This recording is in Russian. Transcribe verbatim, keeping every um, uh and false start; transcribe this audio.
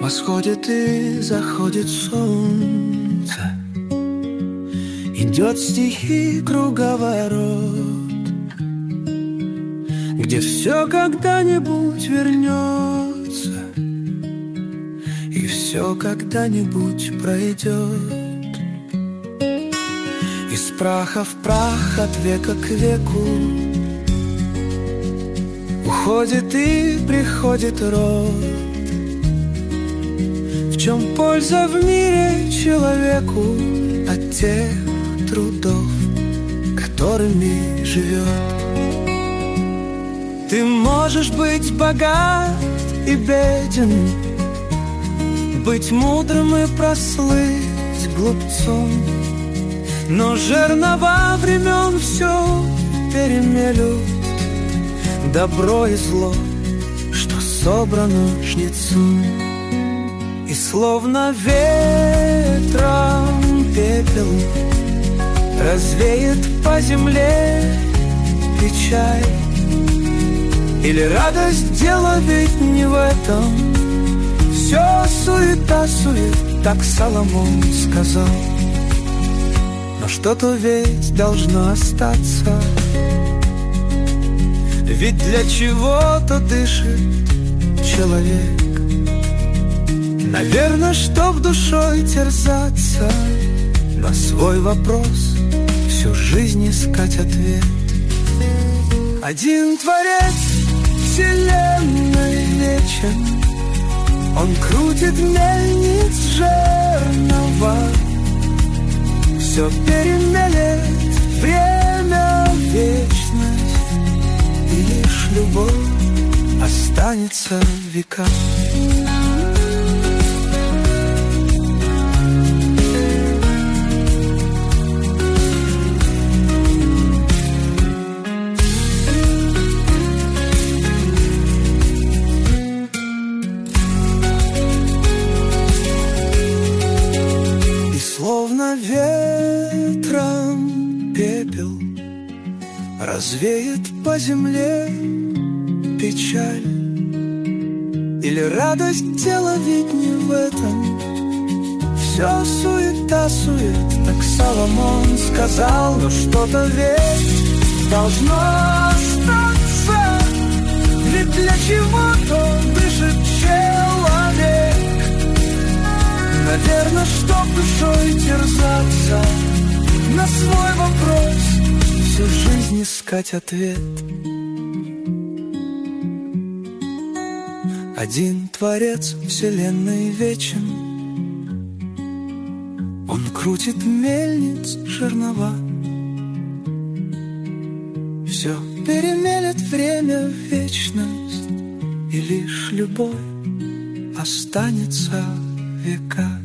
Восходит и заходит солнце, идет стихий круговорот, где все когда-нибудь вернется и все когда-нибудь пройдет. Из праха в прах, от века к веку уходит и приходит род. В чем польза в мире человеку от тех трудов, которыми живет? Ты можешь быть богат и беден, быть мудрым и прослыть глупцом, но жернова времен все перемелют, добро и зло, что собрано жнецом. И словно ветром пепел развеет по земле печаль. Или радость, дело ведь не в этом, все суета-сует, так Соломон сказал. Но что-то ведь должно остаться, ведь для чего-то дышит человек. Наверное, чтоб душой терзаться, на свой вопрос всю жизнь искать ответ. Один Творец вселенной вечен, он крутит мельниц жернова, все перемелет время, вечность, и лишь любовь останется в веках. Словно ветром пепел развеет по земле печаль. Или радость, дело ведь не в этом, все суета-сует, так Соломон сказал. Но что-то ведь должно остаться, ведь для чего-то дышит человек. Наверное, чтоб душой терзаться, на свой вопрос всю жизнь искать ответ. Один Творец вселенной вечен, он крутит мельниц жернова, все перемелет время, вечность, и лишь любовь останется в веках.